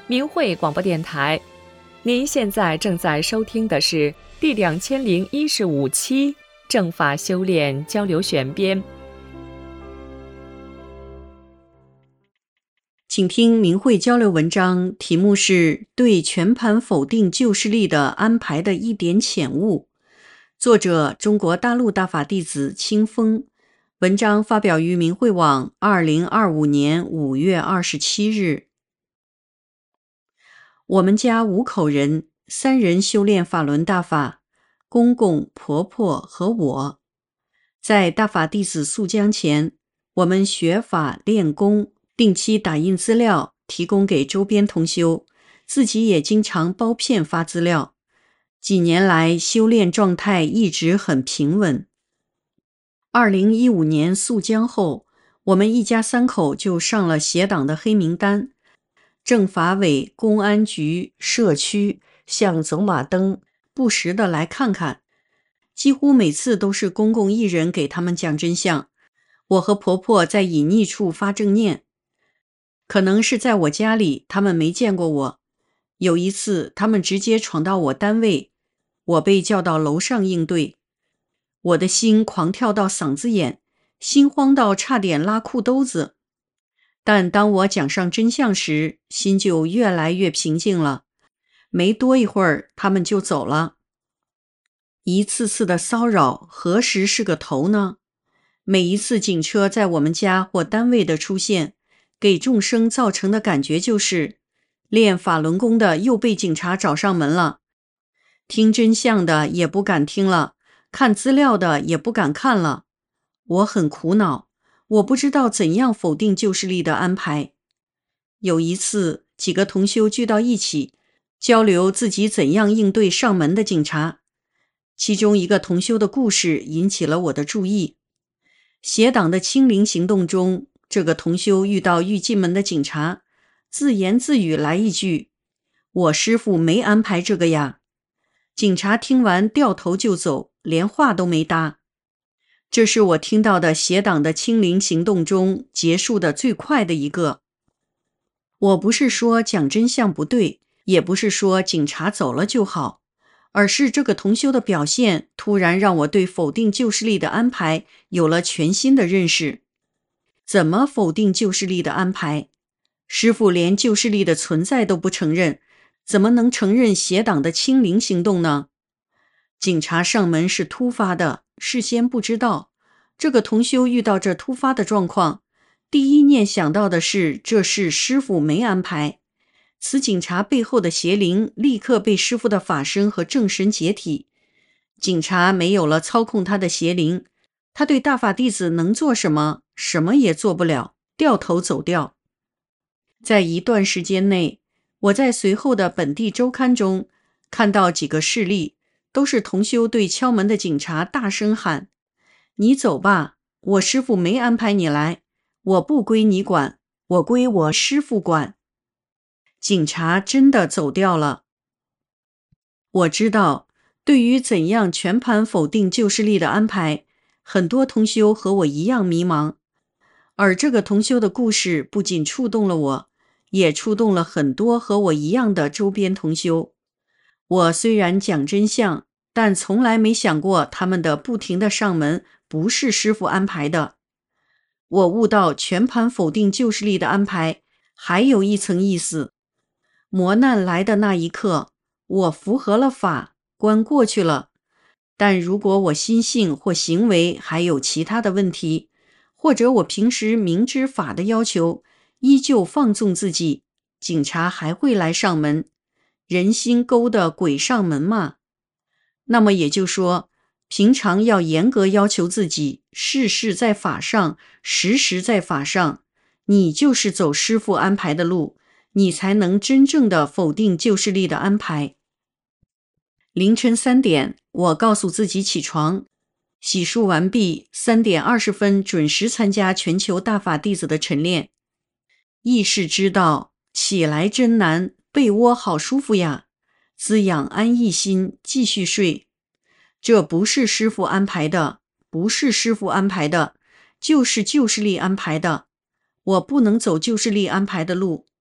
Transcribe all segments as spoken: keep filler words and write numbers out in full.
明慧广播电台。您现在正在收听的是第两千零一十五期正法修炼交流选编。 请听明慧交流文章，题目是对全盘否定旧势力的安排的一点浅悟，作者中国大陆大法弟子清风，文章发表于明慧网二零二五年五月二十七日。我们家五口人，三人修炼法轮大法，公公、婆婆和我。在大法弟子溯江前，我们学法练功，定期打印资料提供给周边同修，自己也经常包片发资料。几年来修炼状态一直很平稳。二零一五年溯江后，我们一家三口就上了邪党的黑名单，政法委、公安局、社区像走马灯，不时的来看看。几乎每次都是公公一人给他们讲真相，我和婆婆在隐匿处发正念。可能是在我家里，他们没见过我。有一次，他们直接闯到我单位，我被叫到楼上应对。我的心狂跳到嗓子眼，心慌到差点拉裤兜子。但当我讲上真相时，心就越来越平静了。没多一会儿，他们就走了。一次次的骚扰何时是个头呢？每一次警车在我们家或单位的出现，给众生造成的感觉就是练法轮功的又被警察找上门了，听真相的也不敢听了，看资料的也不敢看了。我很苦恼，我不知道怎样否定旧势力的安排。有一次，几个同修聚到一起，交流自己怎样应对上门的警察。其中一个同修的故事引起了我的注意。邪党的清零行动中，这个同修遇到欲进门的警察，自言自语来一句：“我师父没安排这个呀。”警察听完掉头就走，连话都没搭。这是我听到的邪党的清零行动中结束的最快的一个。我不是说讲真相不对，也不是说警察走了就好，而是这个同修的表现突然让我对否定旧势力的安排有了全新的认识。怎么否定旧势力的安排？师父连旧势力的存在都不承认，怎么能承认邪党的清零行动呢？警察上门是突发的，事先不知道。这个同修遇到这突发的状况，第一念想到的是这是师父没安排。此警察背后的邪灵立刻被师父的法身和正神解体。警察没有了操控他的邪灵，他对大法弟子能做什么？什么也做不了，掉头走掉。在一段时间内，我在随后的本地周刊中看到几个事例，都是同修对敲门的警察大声喊：“你走吧，我师父没安排你来，我不归你管，我归我师父管。”警察真的走掉了。我知道，对于怎样全盘否定旧势力的安排，很多同修和我一样迷茫。而这个同修的故事不仅触动了我，也触动了很多和我一样的周边同修。我虽然讲真相，但从来没想过他们的不停的上门不是师父安排的。我悟到全盘否定旧势力的安排还有一层意思。磨难来的那一刻，我符合了法，关过去了。但如果我心性或行为还有其他的问题，或者我平时明知法的要求，依旧放纵自己，警察还会来上门。人心勾的鬼上门嘛。那么也就说，平常要严格要求自己，事事在法上，时时在法上，你就是走师父安排的路，你才能真正的否定旧势力的安排。凌晨三点，我告诉自己起床，洗漱完毕，三点二十分准时参加全球大法弟子的晨练。意识知道，起来真难，被窝好舒服呀，滋养安逸心，继续睡。这不是师父安排的，不是师父安排的，就是旧势力安排的。我不能走旧势力安排的路。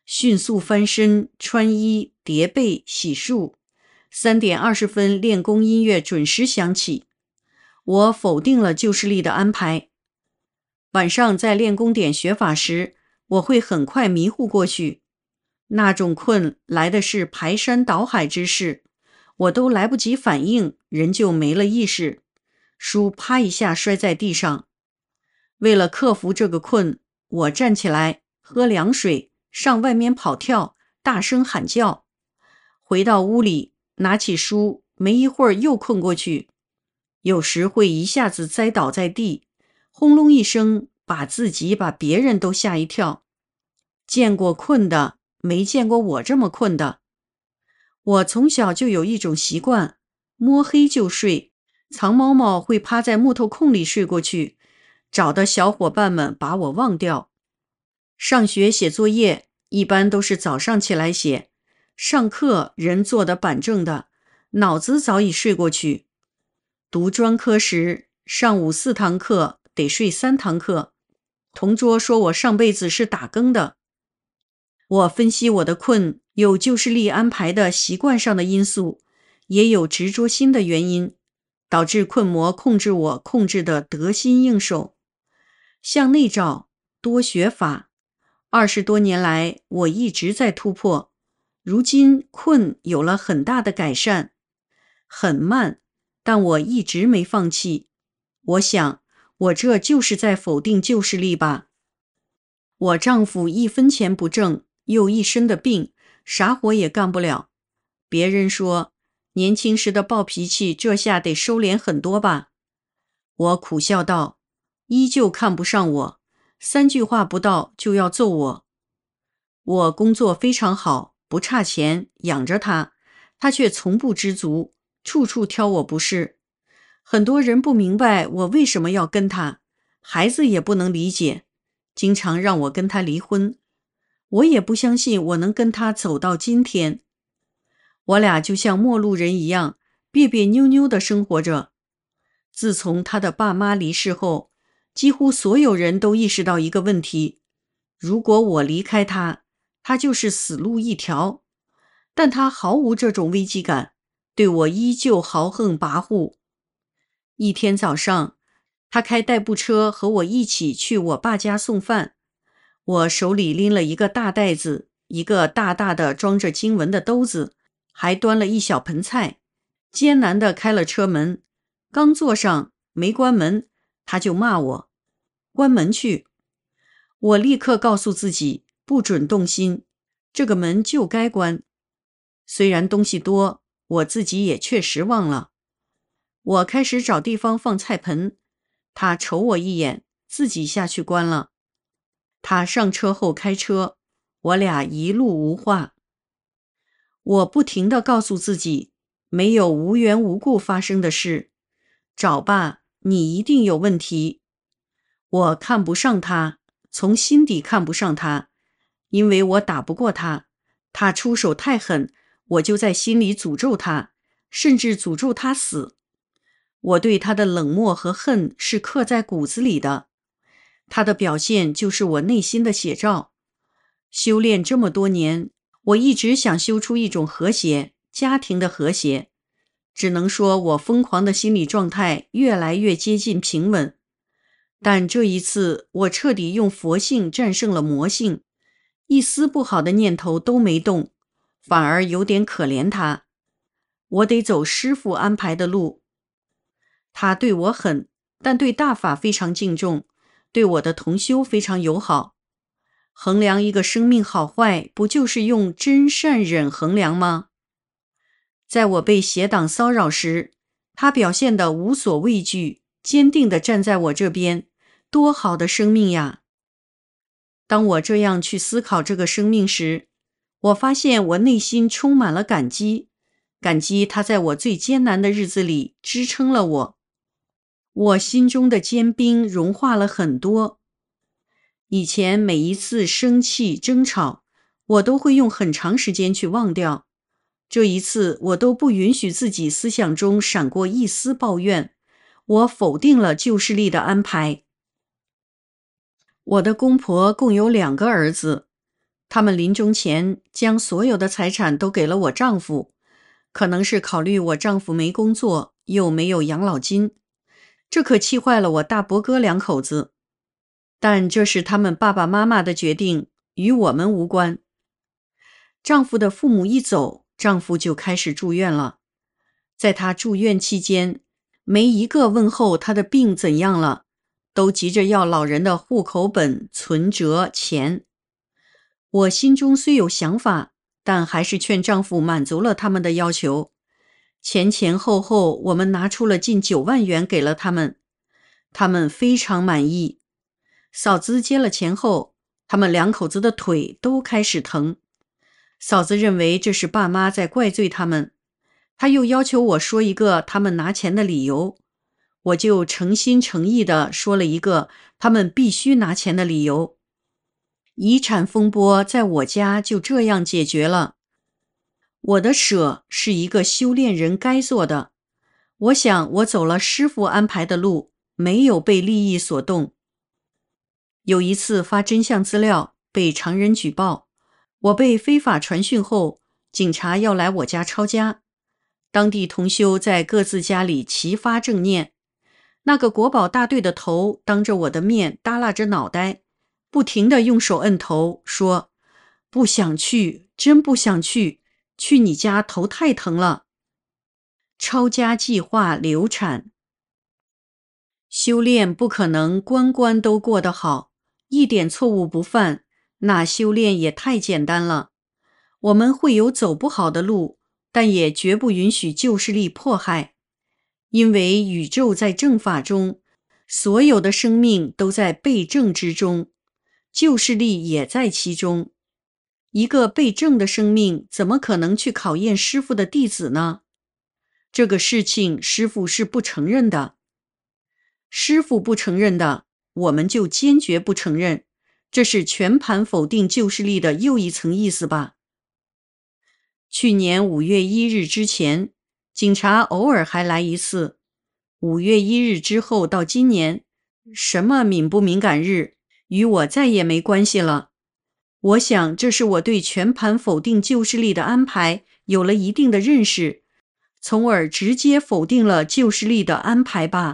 迅速翻身、穿衣、叠被、洗漱。三点二十分，练功音乐准时响起。我否定了旧势力的安排。晚上在练功点学法时，我会很快迷糊过去。那种困来的是排山倒海之势，我都来不及反应，人就没了意识，书啪一下摔在地上。为了克服这个困，我站起来，喝凉水，上外面跑跳，大声喊叫。回到屋里，拿起书，没一会儿又困过去。有时会一下子栽倒在地，轰隆一声，把自己把别人都吓一跳。见过困的，没见过我这么困的。我从小就有一种习惯，摸黑就睡，藏猫猫会趴在木头空里睡过去，找的小伙伴们把我忘掉。上学写作业一般都是早上起来写，上课人坐得板正的，脑子早已睡过去。读专科时，上午四堂课得睡三堂课，同桌说我上辈子是打更的。我分析我的困，有旧势力安排的习惯上的因素，也有执着心的原因，导致困魔控制我控制的得心应手。向内找，多学法。二十多年来，我一直在突破，如今困有了很大的改善，很慢，但我一直没放弃。我想，我这就是在否定旧势力吧。我丈夫一分钱不挣，又一身的病，啥活也干不了。别人说，年轻时的暴脾气这下得收敛很多吧。我苦笑道，依旧看不上我，三句话不到就要揍我。我工作非常好，不差钱，养着他，他却从不知足，处处挑我不是。很多人不明白我为什么要跟他，孩子也不能理解，经常让我跟他离婚。我也不相信我能跟他走到今天。我俩就像陌路人一样，别别扭扭地生活着。自从他的爸妈离世后，几乎所有人都意识到一个问题，如果我离开他，他就是死路一条。但他毫无这种危机感，对我依旧豪横跋扈。一天早上，他开代步车和我一起去我爸家送饭，我手里拎了一个大袋子，一个大大的装着经文的兜子，还端了一小盆菜，艰难地开了车门。刚坐上，没关门，他就骂我，关门去。我立刻告诉自己，不准动心，这个门就该关。虽然东西多，我自己也确实忘了。我开始找地方放菜盆，他瞅我一眼，自己下去关了。他上车后开车，我俩一路无话。我不停地告诉自己，没有无缘无故发生的事，找吧，你一定有问题。我看不上他，从心底看不上他，因为我打不过他，他出手太狠，我就在心里诅咒他，甚至诅咒他死。我对他的冷漠和恨是刻在骨子里的，他的表现就是我内心的写照。修炼这么多年，我一直想修出一种和谐，家庭的和谐。只能说我疯狂的心理状态越来越接近平稳。但这一次，我彻底用佛性战胜了魔性，一丝不好的念头都没动，反而有点可怜他。我得走师父安排的路。他对我狠，但对大法非常敬重，对我的同修非常友好。衡量一个生命好坏，不就是用真善忍衡量吗？在我被邪党骚扰时，他表现得无所畏惧，坚定地站在我这边，多好的生命呀！当我这样去思考这个生命时，我发现我内心充满了感激，感激他在我最艰难的日子里支撑了我。我心中的坚冰融化了很多。以前每一次生气争吵，我都会用很长时间去忘掉。这一次我都不允许自己思想中闪过一丝抱怨，我否定了旧势力的安排。我的公婆共有两个儿子， 他们临终前将所有的财产都给了我丈夫，可能是考虑我丈夫没工作，又没有养老金，这可气坏了我大伯哥两口子。但这是他们爸爸妈妈的决定，与我们无关。丈夫的父母一走，丈夫就开始住院了。在他住院期间，没一个问候他的病怎样了，都急着要老人的户口本、存折、钱。我心中虽有想法，但还是劝丈夫满足了他们的要求。前前后后，我们拿出了近九万元给了他们，他们非常满意。嫂子接了钱后，他们两口子的腿都开始疼。嫂子认为这是爸妈在怪罪他们，她又要求我说一个他们拿钱的理由，我就诚心诚意地说了一个他们必须拿钱的理由。遗产风波在我家就这样解决了。我的舍是一个修炼人该做的，我想我走了师父安排的路，没有被利益所动。有一次发真相资料被常人举报，我被非法传讯后，警察要来我家抄家。当地同修在各自家里齐发正念，那个国保大队的头当着我的面耷拉着脑袋，不停地用手摁头，说：不想去，真不想去，去你家头太疼了。抄家计划流产。修炼不可能关关都过得好，一点错误不犯，那修炼也太简单了。我们会有走不好的路，但也绝不允许旧势力迫害。因为宇宙在正法中，所有的生命都在被正之中，旧势力也在其中。一个被正的生命怎么可能去考验师父的弟子呢？这个事情师父是不承认的。师父不承认的，我们就坚决不承认，这是全盘否定旧势力的又一层意思吧。去年五月一日之前，警察偶尔还来一次。五月一日之后到今年，什么敏不敏感日，与我再也没关系了。我想这是我对全盘否定旧势力的安排有了一定的认识，从而直接否定了旧势力的安排吧。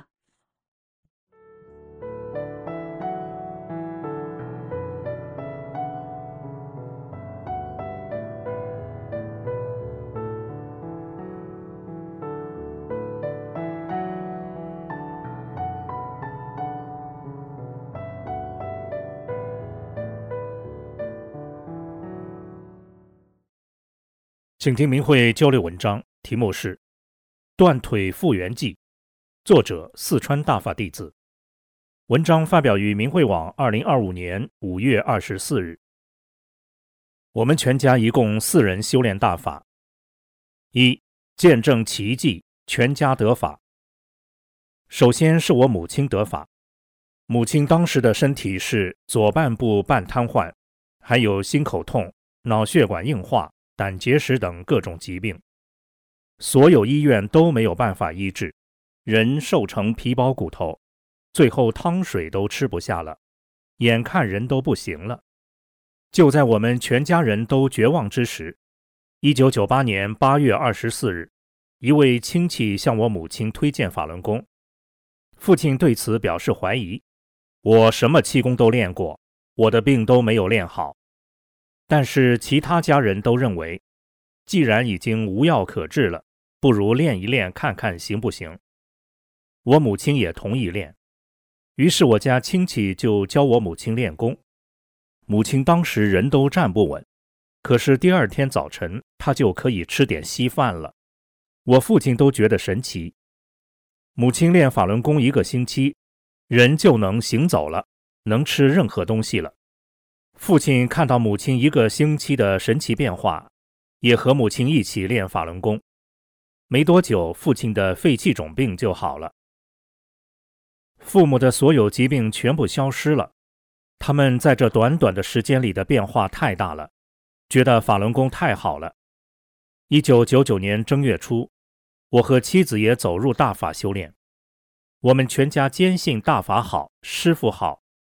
请听明慧交流文章，题目是《断腿复原记》，作者四川大法弟子。文章发表于明慧网二零二五年五月二十四日。我们全家一共四人修炼大法。一、见证奇迹，全家得法。首先是我母亲得法。母亲当时的身体是左半部半瘫痪，还有心口痛、脑血管硬化、胆结石等各种疾病，所有医院都没有办法医治，人瘦成皮包骨头，最后汤水都吃不下了，眼看人都不行了。就在我们全家人都绝望之时，一九九八年八月二十四日，一位亲戚向我母亲推荐法轮功。父亲对此表示怀疑，我什么气功都练过，我的病都没有练好。但是其他家人都认为，既然已经无药可治了，不如练一练看看行不行。我母亲也同意练，于是我家亲戚就教我母亲练功。母亲当时人都站不稳，可是第二天早晨她就可以吃点稀饭了。我父亲都觉得神奇。母亲练法轮功一个星期，人就能行走了，能吃任何东西了。父亲看到母亲一个星期的神奇变化，也和母亲一起练法轮功。没多久，父亲的肺气肿病就好了。父母的所有疾病全部消失了，他们在这短短的时间里的变化太大了，觉得法轮功太好了。一九九九年正月初，我和妻子也走入大法修炼。我们全家坚信大法好，师父好。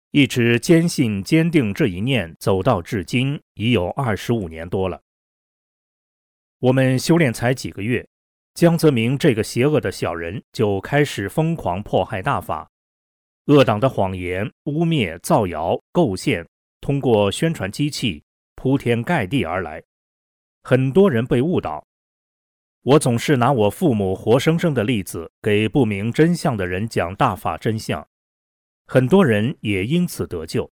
一直坚信坚定这一念走到至今已有二十五年多了。我们修炼才几个月，江泽民这个邪恶的小人就开始疯狂迫害大法，恶党的谎言、污蔑、造谣、构陷，通过宣传机器铺天盖地而来，很多人被误导。我总是拿我父母活生生的例子给不明真相的人讲大法真相，很多人也因此得救。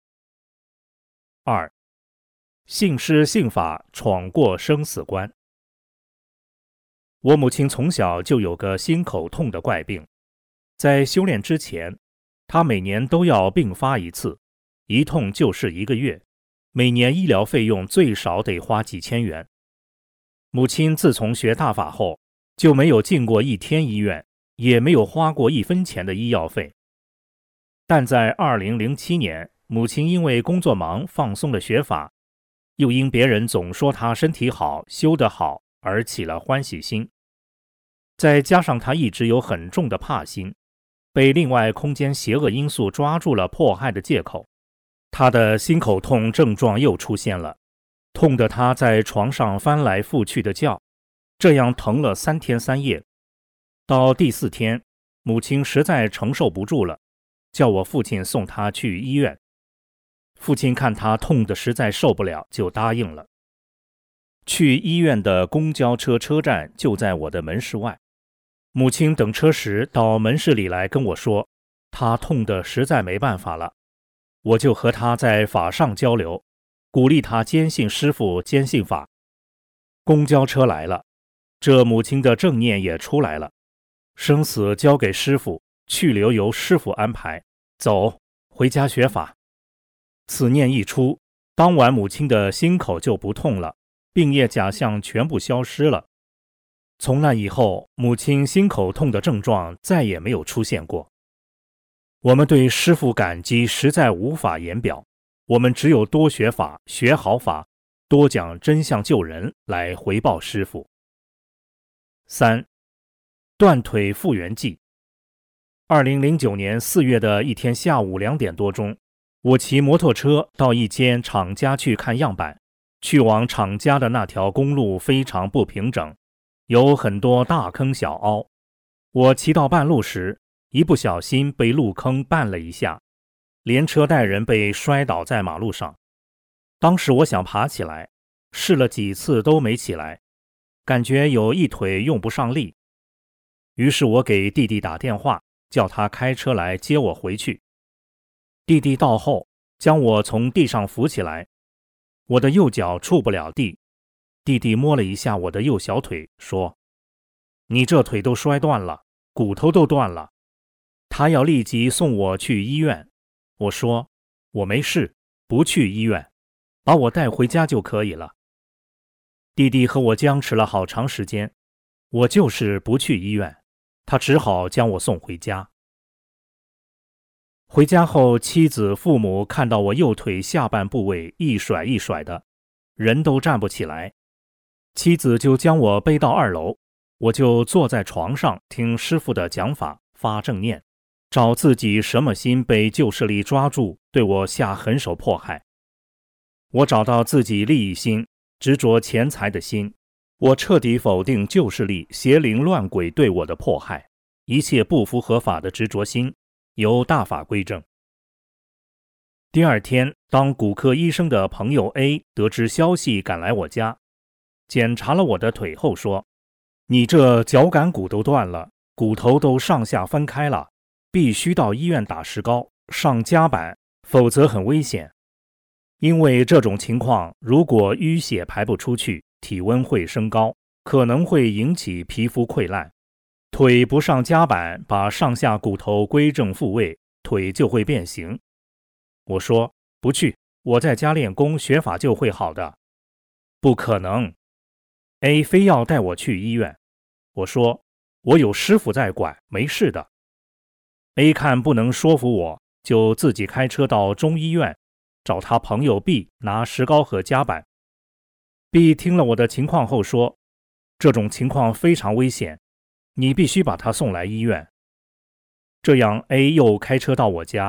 二，信师信法闯过生死关。我母亲从小就有个心口痛的怪病，在修炼之前，她每年都要病发一次，一痛就是一个月，每年医疗费用最少得花几千元。母亲自从学大法后，就没有进过一天医院，也没有花过一分钱的医药费。但在二零零七年，母亲因为工作忙放松了学法，又因别人总说她身体好、修得好而起了欢喜心，再加上她一直有很重的怕心，被另外空间邪恶因素抓住了迫害的借口，她的心口痛症状又出现了，痛得她在床上翻来覆去的叫，这样疼了三天三夜。到第四天，母亲实在承受不住了，叫我父亲送她去医院。父亲看她痛得实在受不了，就答应了。去医院的公交车车站就在我的门市外，母亲等车时到门市里来跟我说，她痛得实在没办法了。我就和她在法上交流，鼓励她坚信师父，坚信法。公交车来了，这母亲的正念也出来了，生死交给师父，去留由师父安排，走，回家学法。此念一出，当晚母亲的心口就不痛了，病业假象全部消失了。从那以后，母亲心口痛的症状再也没有出现过。我们对师父感激实在无法言表，我们只有多学法，学好法，多讲真相救人来回报师父。三，断腿复原记。二零零九年四月的一天下午两点多钟，我骑摩托车到一间厂家去看样板。去往厂家的那条公路非常不平整，有很多大坑小凹。我骑到半路时，一不小心被路坑绊了一下，连车带人被摔倒在马路上。当时我想爬起来，试了几次都没起来，感觉有一腿用不上力。于是我给弟弟打电话，叫他开车来接我回去。弟弟到后，将我从地上扶起来，我的右脚触不了地，弟弟摸了一下我的右小腿，说：“你这腿都摔断了，骨头都断了。”他要立即送我去医院。我说：“我没事，不去医院，把我带回家就可以了。”弟弟和我僵持了好长时间，我就是不去医院，他只好将我送回家。回家后，妻子、父母看到我右腿下半部位一甩一甩的，人都站不起来。妻子就将我背到二楼，我就坐在床上听师父的讲法，发正念，找自己什么心被旧势力抓住，对我下狠手迫害。我找到自己利益心，执着钱财的心，我彻底否定旧势力邪灵乱鬼对我的迫害，一切不符合法的执着心由大法归正。第二天，当骨科医生的朋友 A 得知消息赶来我家，检查了我的腿后说：“你这脚杆骨都断了，骨头都上下分开了，必须到医院打石膏，上夹板，否则很危险。因为这种情况，如果淤血排不出去，体温会升高，可能会引起皮肤溃烂。腿不上夹板，把上下骨头归正复位，腿就会变形。”我说：“不去，我在家练功学法就会好的。”不可能。 A 非要带我去医院。我说：“我有师傅在管，没事的。” A 看不能说服我，就自己开车到中医院找他朋友 B 拿石膏和夹板。B 听了我的情况后说：“这种情况非常危险，你必须把他送来医院。”这样 A 又开车到我家，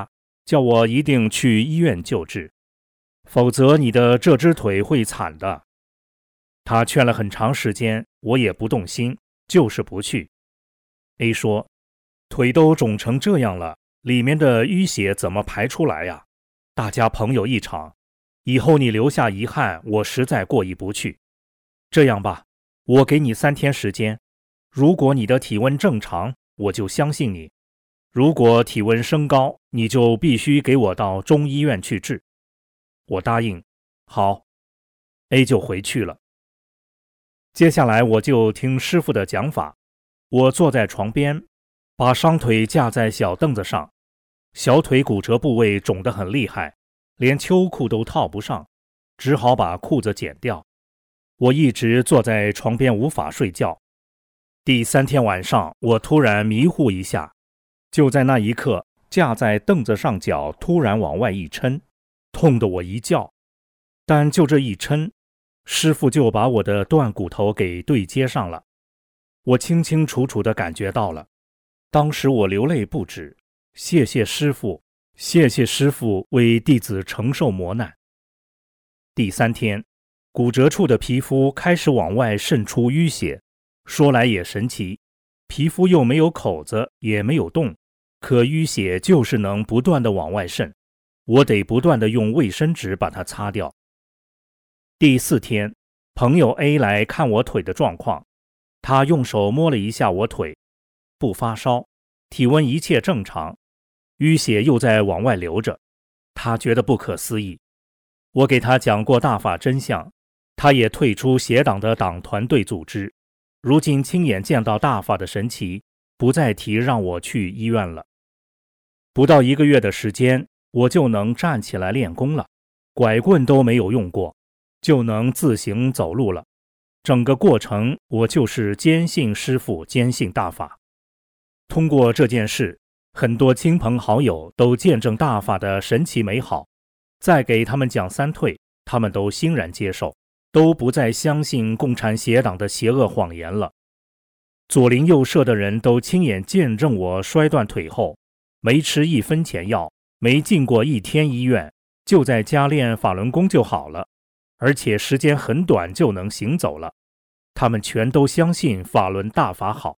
叫我一定去医院救治，否则你的这只腿会惨的。他劝了很长时间，我也不动心，就是不去。A 说，腿都肿成这样了，里面的淤血怎么排出来呀？大家朋友一场，以后你留下遗憾，我实在过意不去。这样吧，我给你三天时间，如果你的体温正常，我就相信你；如果体温升高，你就必须给我到中医院去治。我答应，好。A 就回去了。接下来我就听师傅的讲法，我坐在床边，把伤腿架在小凳子上，小腿骨折部位肿得很厉害，连秋裤都套不上，只好把裤子剪掉。我一直坐在床边无法睡觉。第三天晚上，我突然迷糊一下，就在那一刻，架在凳子上脚突然往外一抻，痛得我一叫。但就这一抻，师傅就把我的断骨头给对接上了。我清清楚楚地感觉到了，当时我流泪不止，谢谢师傅，谢谢师傅为弟子承受磨难。第三天，骨折处的皮肤开始往外渗出淤血，说来也神奇，皮肤又没有口子，也没有洞，可淤血就是能不断地往外渗，我得不断地用卫生纸把它擦掉。第四天，朋友 A 来看我腿的状况，他用手摸了一下我腿，不发烧，体温一切正常，淤血又在往外流着，他觉得不可思议。我给他讲过大法真相，他也退出邪党的党团队组织，如今亲眼见到大法的神奇，不再提让我去医院了。不到一个月的时间，我就能站起来练功了，拐棍都没有用过，就能自行走路了。整个过程，我就是坚信师父，坚信大法。通过这件事，很多亲朋好友都见证大法的神奇美好，再给他们讲三退，他们都欣然接受，都不再相信共产邪党的邪恶谎言了。左邻右舍的人都亲眼见证我摔断腿后，没吃一分钱药，没进过一天医院，就在家练法轮功就好了，而且时间很短就能行走了。他们全都相信法轮大法好。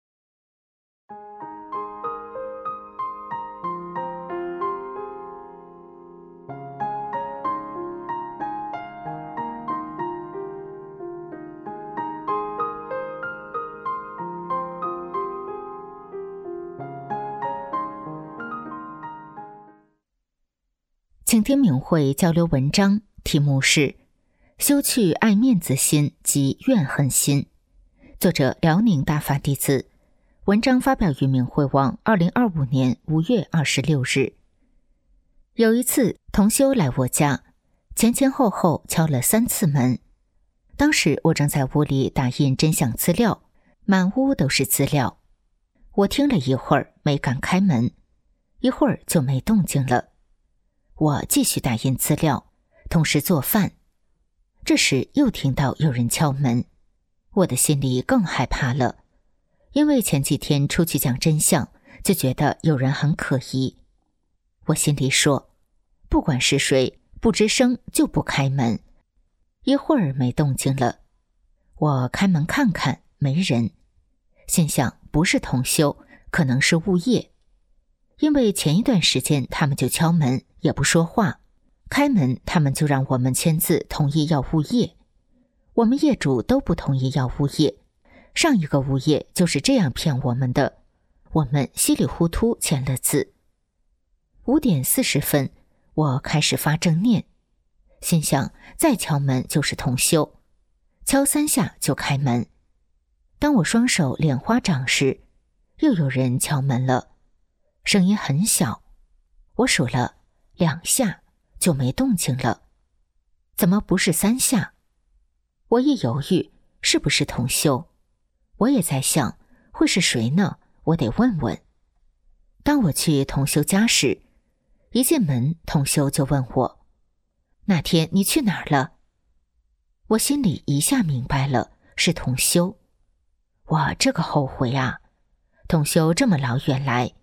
请听明慧交流文章，题目是修去爱面子心及怨恨心，作者辽宁大法弟子，文章发表于明慧网二零二五年五月二十六日。有一次同修来我家，前前后后敲了三次门，当时我正在屋里打印真相资料，满屋都是资料。我听了一会儿没敢开门，一会儿就没动静了。我继续打印资料，同时做饭。这时又听到有人敲门，我的心里更害怕了，因为前几天出去讲真相，就觉得有人很可疑。我心里说，不管是谁，不吱声就不开门。一会儿没动静了，我开门看看，没人，心想不是同修，可能是物业。因为前一段时间他们就敲门也不说话，开门他们就让我们签字同意要物业，我们业主都不同意要物业，上一个物业就是这样骗我们的，我们稀里糊涂签了字。五点四十分，我开始发正念，心想再敲门就是同修，敲三下就开门。当我双手莲花掌时，又有人敲门了，声音很小，我数了两下就没动静了，怎么不是三下？我一犹豫，是不是同修？我也在想，会是谁呢？我得问问。当我去同修家时，一进门，同修就问我，那天你去哪儿了？我心里一下明白了，是同修。我这个后悔啊，同修这么老远来，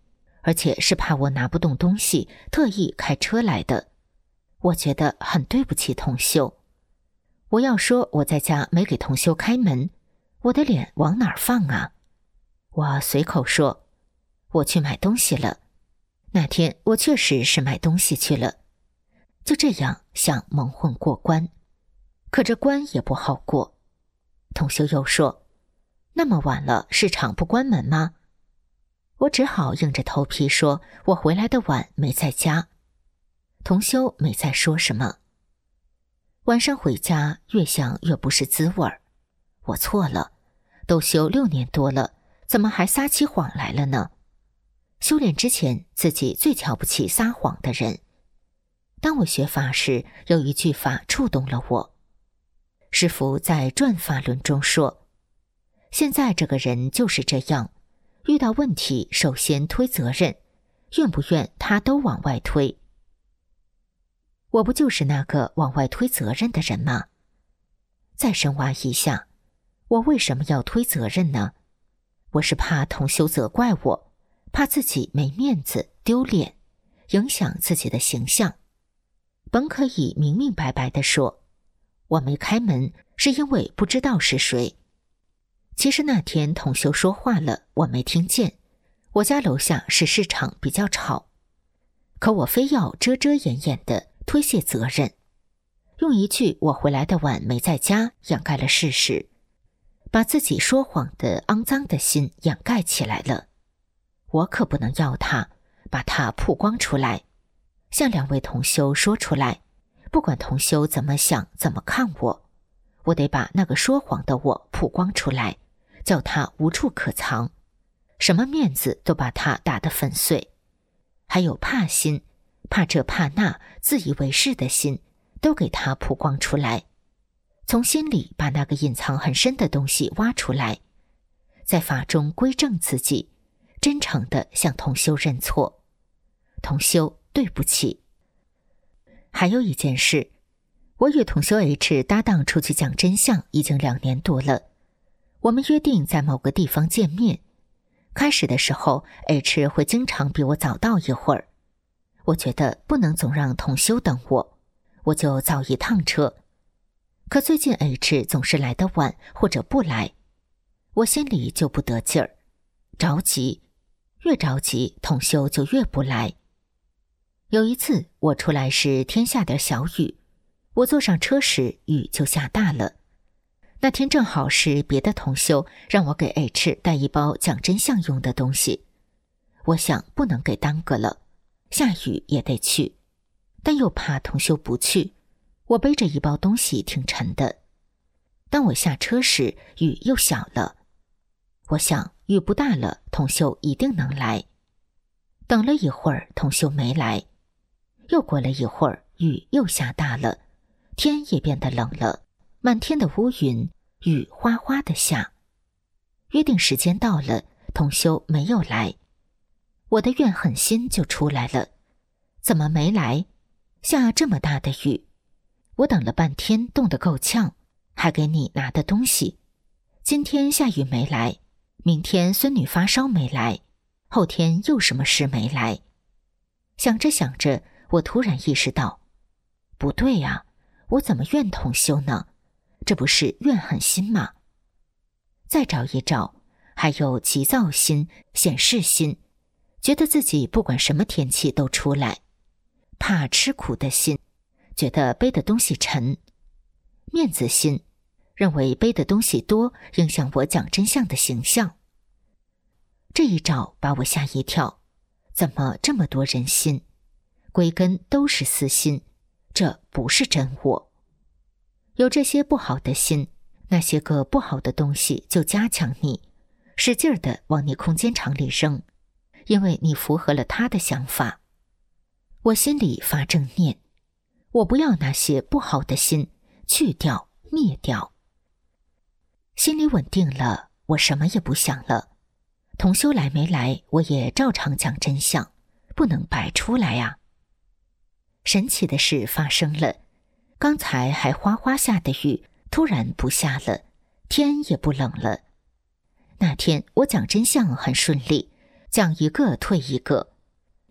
而且是怕我拿不动东西，特意开车来的。我觉得很对不起童修。我要说我在家没给童修开门，我的脸往哪儿放啊？我随口说，我去买东西了。那天我确实是买东西去了。就这样想蒙混过关，可这关也不好过。童修又说，那么晚了，市场不关门吗？我只好硬着头皮说，我回来的晚，没在家。童修没再说什么。晚上回家，越想越不是滋味儿。我错了，都修六年多了，怎么还撒起谎来了呢？修炼之前，自己最瞧不起撒谎的人。当我学法时，有一句法触动了我。师父在《转法轮》中说，现在这个人就是这样，遇到问题首先推责任，愿不愿他都往外推。我不就是那个往外推责任的人吗？再深挖一下，我为什么要推责任呢？我是怕童修责怪我，怕自己没面子丢脸，影响自己的形象。本可以明明白白地说，我没开门是因为不知道是谁。其实那天童修说话了，我没听见。我家楼下是市场，比较吵，可我非要遮遮掩掩地推卸责任，用一句我回来的晚没在家掩盖了事实，把自己说谎的肮脏的心掩盖起来了。我可不能要他把它曝光出来，向两位同修说出来，不管同修怎么想怎么看我，我得把那个说谎的我曝光出来，叫他无处可藏，什么面子都把他打得粉碎。还有怕心，怕这怕那，自以为是的心，都给他曝光出来，从心里把那个隐藏很深的东西挖出来，在法中归正自己，真诚地向同修认错。同修，对不起。还有一件事，我与同修 H 搭档出去讲真相已经两年多了，我们约定在某个地方见面。开始的时候 H 会经常比我早到一会儿，我觉得不能总让同修等我，我就早一趟车。可最近 H 总是来得晚或者不来，我心里就不得劲儿，着急，越着急同修就越不来。有一次我出来时天下点小雨，我坐上车时雨就下大了。那天正好是别的同修让我给 H 带一包讲真相用的东西，我想不能给耽搁了，下雨也得去，但又怕同修不去，我背着一包东西挺沉的。当我下车时雨又小了，我想雨不大了，同修一定能来。等了一会儿同修没来，又过了一会儿雨又下大了，天也变得冷了，满天的乌云，雨哗哗地下。约定时间到了，同修没有来，我的怨恨心就出来了，怎么没来？下这么大的雨，我等了半天冻得够呛，还给你拿的东西，今天下雨没来，明天孙女发烧没来，后天又什么事没来。想着想着，我突然意识到，不对呀，我怎么怨同修呢？这不是怨恨心吗？再找一找，还有急躁心、显示心，觉得自己不管什么天气都出来，怕吃苦的心，觉得背的东西沉，面子心，认为背的东西多，影响我讲真相的形象。这一找把我吓一跳，怎么这么多人心？归根都是私心，这不是真我。有这些不好的心，那些个不好的东西就加强你，使劲地往你空间场里扔，因为你符合了他的想法。我心里发正念，我不要那些不好的心，去掉灭掉。心里稳定了，我什么也不想了。同修来没来，我也照常讲真相，不能白出来呀。神奇的事发生了，刚才还哗哗下的雨，突然不下了，天也不冷了。那天我讲真相很顺利，讲一个退一个，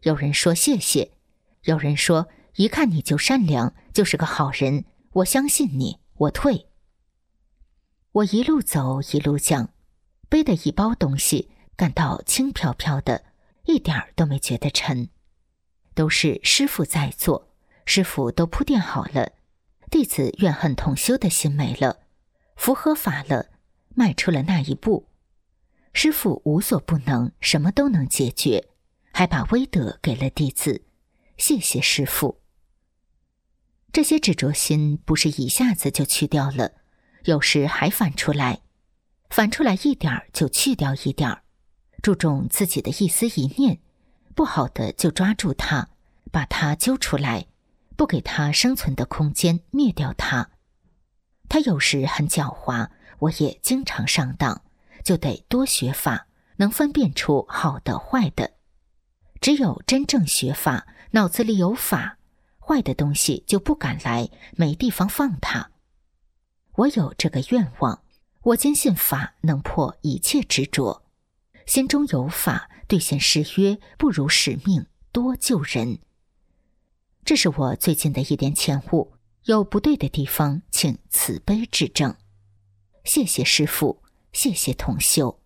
有人说谢谢，有人说一看你就善良，就是个好人，我相信你，我退。我一路走一路降，背的一包东西感到轻飘飘的，一点儿都没觉得沉。都是师父在做，师父都铺垫好了，弟子怨恨同修的心没了，符合法了，迈出了那一步。师父无所不能，什么都能解决，还把威德给了弟子，谢谢师父。这些执着心不是一下子就去掉了，有时还反出来，反出来一点儿就去掉一点儿，注重自己的一丝一念，不好的就抓住它，把它揪出来，不给它生存的空间，灭掉它。它有时很狡猾，我也经常上当，就得多学法，能分辨出好的坏的。只有真正学法，脑子里有法，坏的东西就不敢来，没地方放它。我有这个愿望，我坚信法能破一切执着，心中有法，兑现誓约不如使命，多救人。这是我最近的一点浅悟，有不对的地方，请慈悲指正。谢谢师父，谢谢同修。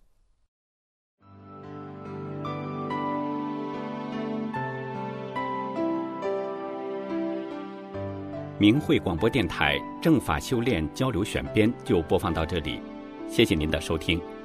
明慧广播电台正法修炼交流选编就播放到这里，谢谢您的收听。